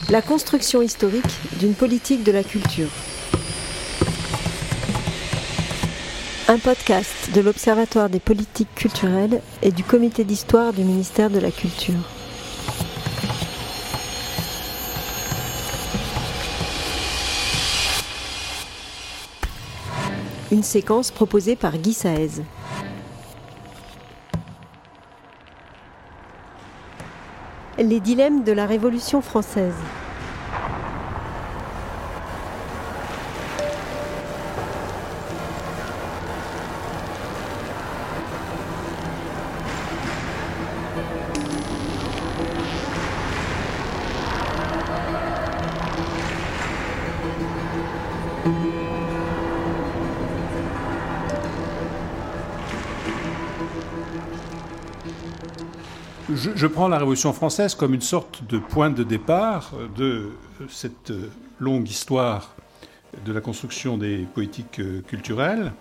La construction historique d'une politique de la culture. Un podcast de l'Observatoire des politiques culturelles et du Comité d'histoire du ministère de la Culture. Une séquence proposée par Guy Saez. Les dilemmes de la Révolution française. Je prends la Révolution française comme une sorte de point de départ de cette longue histoire de la construction des politiques culturelles.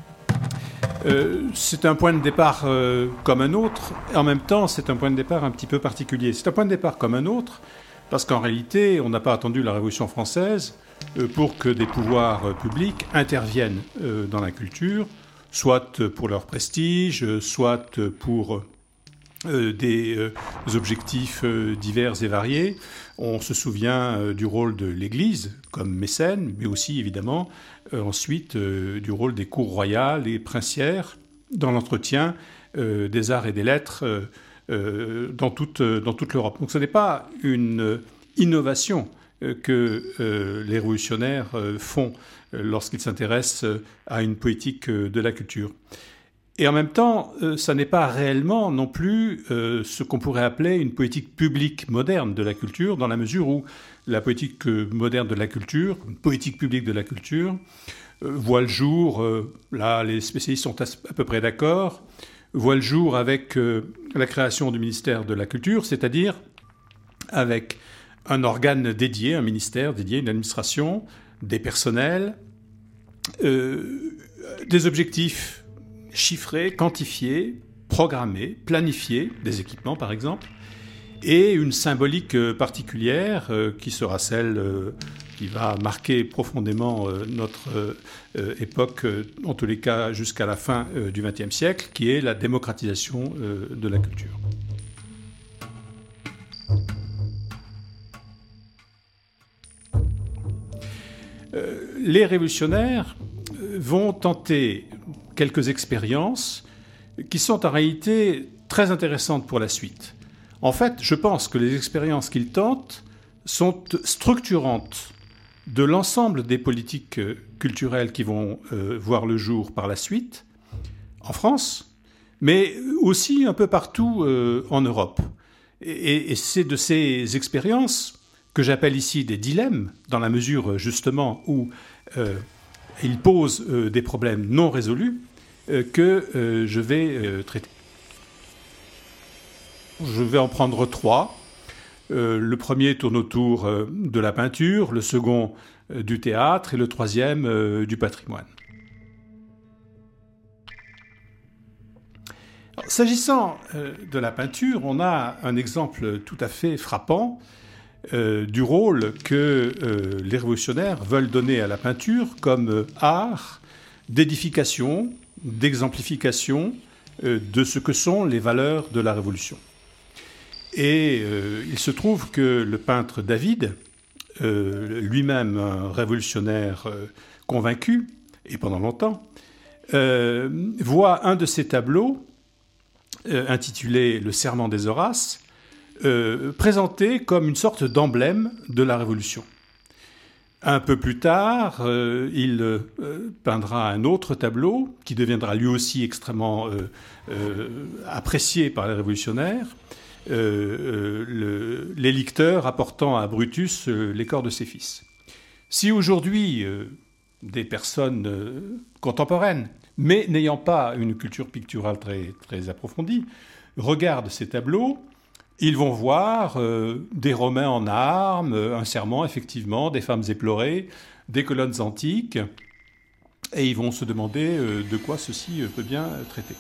C'est un point de départ comme un autre, et en même temps, c'est un point de départ un petit peu particulier. C'est un point de départ comme un autre, parce qu'en réalité, on n'a pas attendu la Révolution française pour que des pouvoirs publics interviennent dans la culture, soit pour leur prestige, soit pour des objectifs divers et variés. On se souvient du rôle de l'Église comme mécène, mais aussi évidemment ensuite du rôle des cours royales et princières dans l'entretien des arts et des lettres dans toute l'Europe. Donc ce n'est pas une innovation que les révolutionnaires font lorsqu'ils s'intéressent à une politique de la culture. Et en même temps, ça n'est pas réellement non plus ce qu'on pourrait appeler une politique publique moderne de la culture, dans la mesure où la politique moderne de la culture, une politique publique de la culture, voit le jour, là les spécialistes sont à peu près d'accord, voit le jour avec la création du ministère de la Culture, c'est-à-dire avec un organe dédié, un ministère dédié, une administration, des personnels, des objectifs chiffrés, quantifiés, programmés, planifiés, des équipements par exemple, et une symbolique particulière qui sera celle qui va marquer profondément notre époque, en tous les cas jusqu'à la fin du XXe siècle, qui est la démocratisation de la culture. Les révolutionnaires vont tenter quelques expériences qui sont en réalité très intéressantes pour la suite. En fait, je pense que les expériences qu'ils tentent sont structurantes de l'ensemble des politiques culturelles qui vont voir le jour par la suite, en France, mais aussi un peu partout en Europe. Et c'est de ces expériences que j'appelle ici des dilemmes, dans la mesure justement où ils posent des problèmes non résolus que je vais traiter. Je vais en prendre trois. Le premier tourne autour de la peinture, le second du théâtre et le troisième du patrimoine. Alors, s'agissant de la peinture, on a un exemple tout à fait frappant du rôle que les révolutionnaires veulent donner à la peinture comme art d'édification, d'exemplification de ce que sont les valeurs de la Révolution. Et il se trouve que le peintre David, lui-même un révolutionnaire convaincu, et pendant longtemps, voit un de ses tableaux, intitulé « Le serment des Horaces », présenté comme une sorte d'emblème de la Révolution. Un peu plus tard, il peindra un autre tableau qui deviendra lui aussi extrêmement apprécié par les révolutionnaires, les licteurs apportant à Brutus les corps de ses fils. Si aujourd'hui, des personnes contemporaines, mais n'ayant pas une culture picturale très approfondie, regardent ces tableaux, ils vont voir des Romains en armes, un serment, effectivement, des femmes éplorées, des colonnes antiques, et ils vont se demander de quoi ceci peut bien traiter.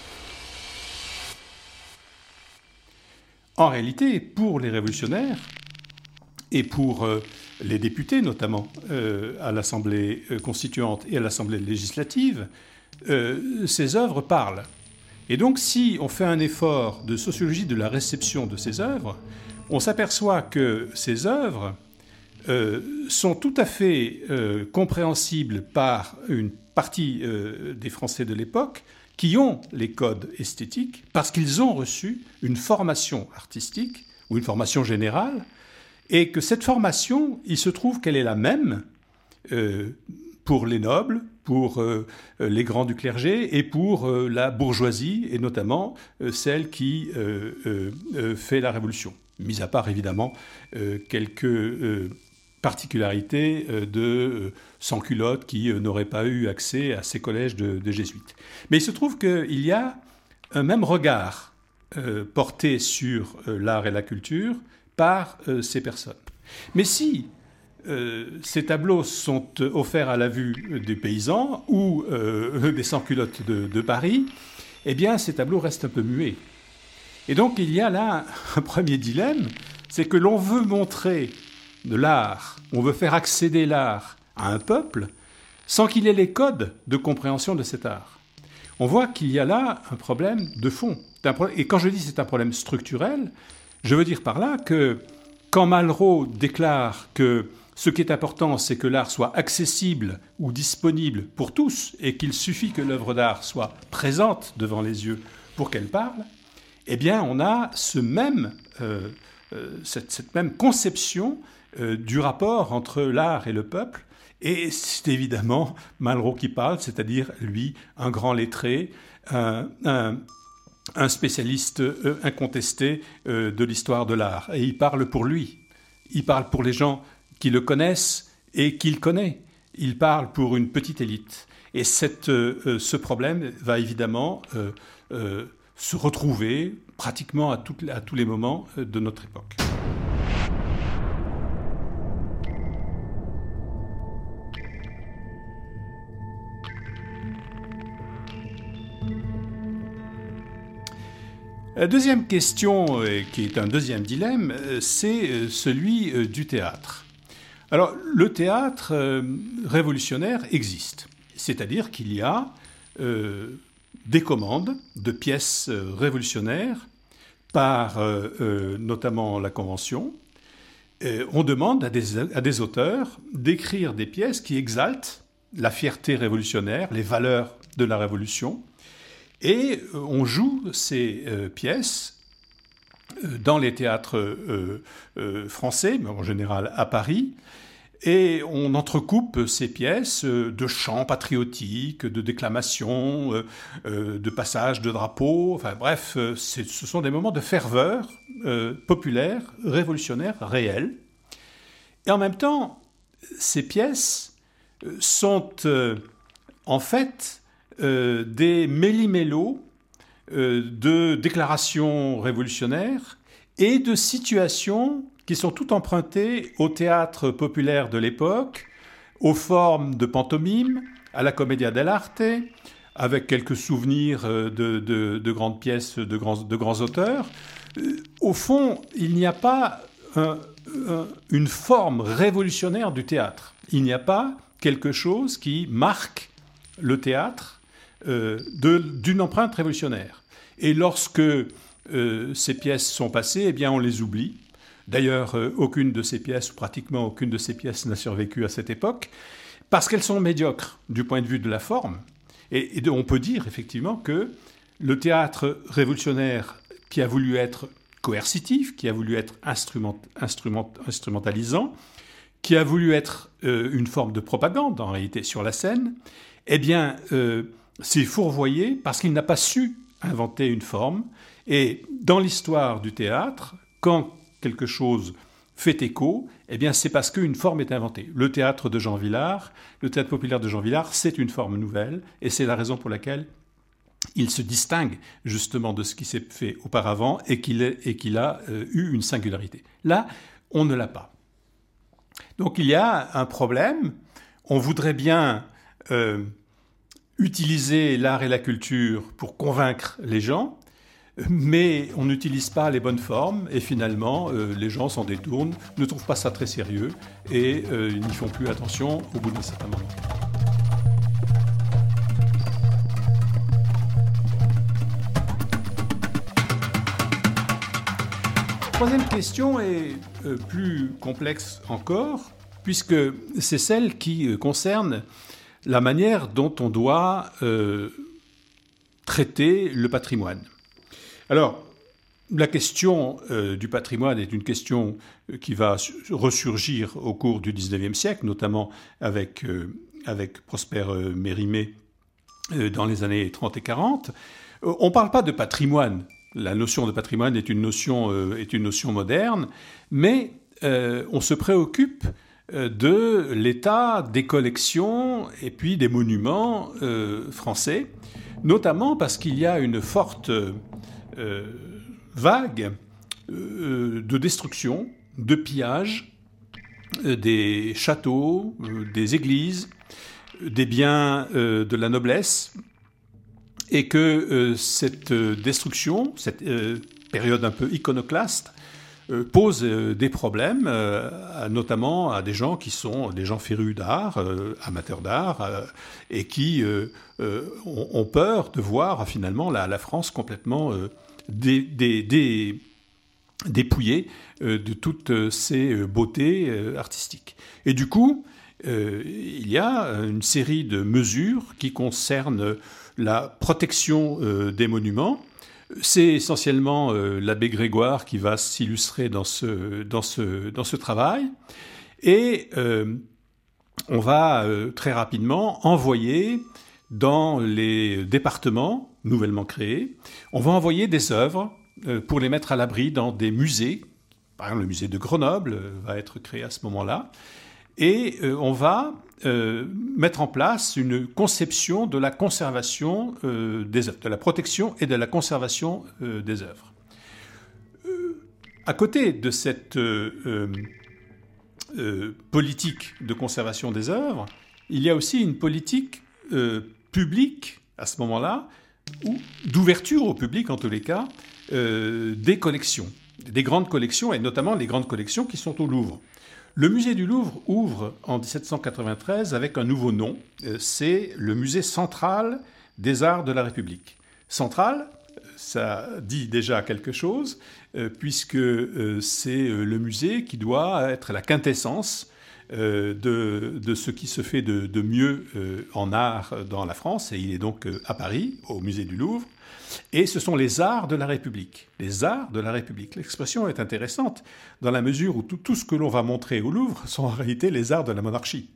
En réalité, pour les révolutionnaires, et pour les députés notamment à l'Assemblée constituante et à l'Assemblée législative, ces œuvres parlent. Et donc si on fait un effort de sociologie de la réception de ces œuvres, on s'aperçoit que ces œuvres sont tout à fait compréhensibles par une partie des Français de l'époque qui ont les codes esthétiques parce qu'ils ont reçu une formation artistique ou une formation générale, et que cette formation, il se trouve qu'elle est la même pour les nobles, pour les grands du clergé et pour la bourgeoisie, et notamment celle qui fait la Révolution. Mis à part, évidemment, quelques particularités de sans-culottes qui n'auraient pas eu accès à ces collèges de jésuites. Mais il se trouve qu'il y a un même regard porté sur l'art et la culture par ces personnes. Mais si ces tableaux sont offerts à la vue des paysans ou des sans-culottes de Paris, eh bien ces tableaux restent un peu muets. Et donc il y a là un premier dilemme, c'est que l'on veut montrer de l'art, on veut faire accéder l'art à un peuple sans qu'il ait les codes de compréhension de cet art. On voit qu'il y a là un problème de fond. Et quand je dis c'est un problème structurel, je veux dire par là que quand Malraux déclare que ce qui est important, c'est que l'art soit accessible ou disponible pour tous et qu'il suffit que l'œuvre d'art soit présente devant les yeux pour qu'elle parle, eh bien on a cette même conception du rapport entre l'art et le peuple. Et c'est évidemment Malraux qui parle, c'est-à-dire, lui, un grand lettré, un spécialiste incontesté de l'histoire de l'art. Et il parle pour lui. Il parle pour les gens qui le connaissent et qu'il connaît. Il parle pour une petite élite. Et ce problème va évidemment se retrouver pratiquement à tous les moments de notre époque. La deuxième question, qui est un deuxième dilemme, c'est celui du théâtre. Alors, le théâtre révolutionnaire existe, c'est-à-dire qu'il y a des commandes de pièces révolutionnaires par notamment la Convention. On demande à des auteurs d'écrire des pièces qui exaltent la fierté révolutionnaire, les valeurs de la Révolution. Et on joue ces pièces dans les théâtres français, mais en général à Paris, et on entrecoupe ces pièces de chants patriotiques, de déclamations, de passages de drapeaux, enfin bref, ce sont des moments de ferveur populaire, révolutionnaire, réelle. Et en même temps, ces pièces sont en fait des méli-mélos de déclarations révolutionnaires et de situations qui sont toutes empruntées au théâtre populaire de l'époque, aux formes de pantomime, à la commedia dell'arte, avec quelques souvenirs de grandes pièces de grands auteurs. Au fond, il n'y a pas une forme révolutionnaire du théâtre. Il n'y a pas quelque chose qui marque le théâtre d'une empreinte révolutionnaire. Et lorsque ces pièces sont passées, eh bien on les oublie. D'ailleurs, aucune de ces pièces, ou pratiquement aucune de ces pièces n'a survécu à cette époque, parce qu'elles sont médiocres du point de vue de la forme. Et on peut dire effectivement que le théâtre révolutionnaire qui a voulu être coercitif, qui a voulu être instrumentalisant, qui a voulu être une forme de propagande en réalité sur la scène, eh bien c'est fourvoyé parce qu'il n'a pas su inventer une forme. Et dans l'histoire du théâtre, quand quelque chose fait écho, eh bien c'est parce qu'une forme est inventée. Le théâtre de Jean Vilar, le théâtre populaire de Jean Vilar, c'est une forme nouvelle, et c'est la raison pour laquelle il se distingue justement de ce qui s'est fait auparavant et qu'il a eu une singularité. Là, on ne l'a pas. Donc il y a un problème. On voudrait bien utiliser l'art et la culture pour convaincre les gens. mais on n'utilise pas les bonnes formes et finalement les gens s'en détournent, ne trouvent pas ça très sérieux et ils n'y font plus attention au bout d'un certain moment. La troisième question est plus complexe encore, puisque c'est celle qui concerne la manière dont on doit traiter le patrimoine. Alors, la question du patrimoine est une question qui va ressurgir au cours du XIXe siècle, notamment avec Prosper Mérimée dans les années 30 et 40. On ne parle pas de patrimoine. La notion de patrimoine est une notion moderne, mais on se préoccupe de l'état des collections et puis des monuments français, notamment parce qu'il y a une forte vague de destruction, de pillage des châteaux, des églises, des biens de la noblesse, et que cette destruction, cette période un peu iconoclaste, pose des problèmes, notamment à des gens qui sont des gens férus d'art, amateurs d'art, et qui ont peur de voir finalement la France complètement dépouillée de toutes ses beautés artistiques. Et du coup, il y a une série de mesures qui concernent la protection des monuments. C'est essentiellement l'abbé Grégoire qui va s'illustrer dans ce travail. Et on va très rapidement envoyer dans les départements nouvellement créés, on va envoyer des œuvres pour les mettre à l'abri dans des musées. Par exemple, le musée de Grenoble va être créé à ce moment-là. Et on va mettre en place une conception de la conservation des œuvres, de la protection et de la conservation des œuvres. À côté de cette politique de conservation des œuvres, il y a aussi une politique publique, à ce moment-là, ou d'ouverture au public, en tous les cas, des collections, des grandes collections, et notamment les grandes collections qui sont au Louvre. Le musée du Louvre ouvre en 1793 avec un nouveau nom, c'est le musée central des arts de la République. Central, ça dit déjà quelque chose, puisque c'est le musée qui doit être la quintessence de ce qui se fait de mieux en art dans la France, et il est donc à Paris, au musée du Louvre. Et ce sont les arts de la République. Les arts de la République. L'expression est intéressante dans la mesure où tout ce que l'on va montrer au Louvre sont en réalité les arts de la monarchie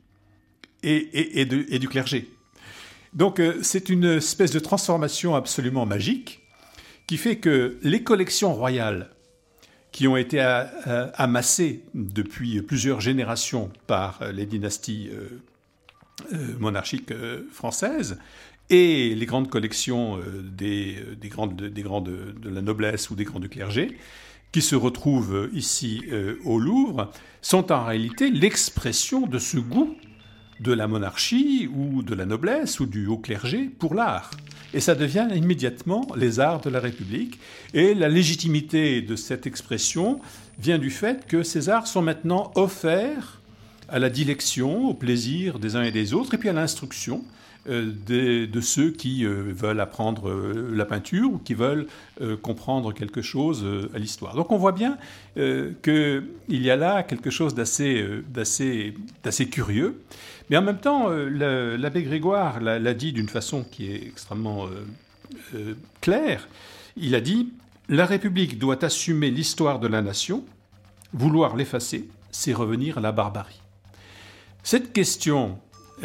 et du clergé. Donc c'est une espèce de transformation absolument magique qui fait que les collections royales qui ont été amassées depuis plusieurs générations par les dynasties monarchiques françaises, et les grandes collections des grands de la noblesse ou des grands du clergé, qui se retrouvent ici au Louvre, sont en réalité l'expression de ce goût de la monarchie ou de la noblesse ou du haut clergé pour l'art. Et ça devient immédiatement les arts de la République. Et la légitimité de cette expression vient du fait que ces arts sont maintenant offerts à la dilection, au plaisir des uns et des autres, et puis à l'instruction de ceux qui veulent apprendre la peinture ou qui veulent comprendre quelque chose à l'histoire. Donc on voit bien qu'il y a là quelque chose d'assez curieux. Mais en même temps, l'abbé Grégoire l'a dit d'une façon qui est extrêmement claire. Il a dit « La République doit assumer l'histoire de la nation. Vouloir l'effacer, c'est revenir à la barbarie. » Cette question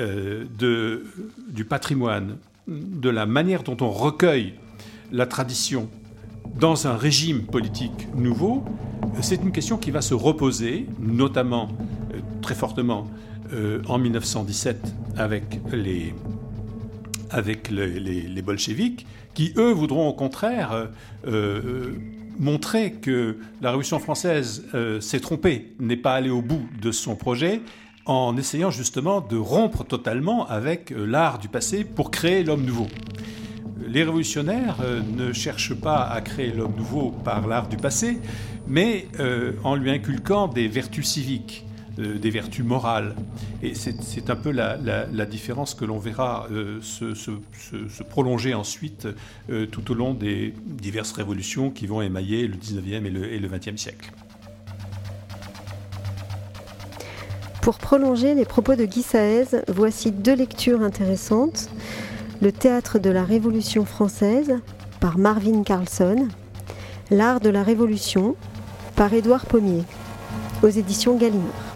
du patrimoine, de la manière dont on recueille la tradition dans un régime politique nouveau, c'est une question qui va se reposer, notamment très fortement en 1917 avec les bolcheviks, qui eux voudront au contraire montrer que la Révolution française s'est trompée, n'est pas allée au bout de son projet, en essayant justement de rompre totalement avec l'art du passé pour créer l'homme nouveau. les révolutionnaires ne cherchent pas à créer l'homme nouveau par l'art du passé, mais en lui inculquant des vertus civiques, des vertus morales. Et c'est un peu la différence que l'on verra se prolonger ensuite tout au long des diverses révolutions qui vont émailler le 19e et le 20e siècle. Pour prolonger les propos de Guy Saez, voici 2 lectures intéressantes. Le théâtre de la Révolution française, par Marvin Carlson. L'art de la Révolution, par Édouard Pommier, aux éditions Gallimard.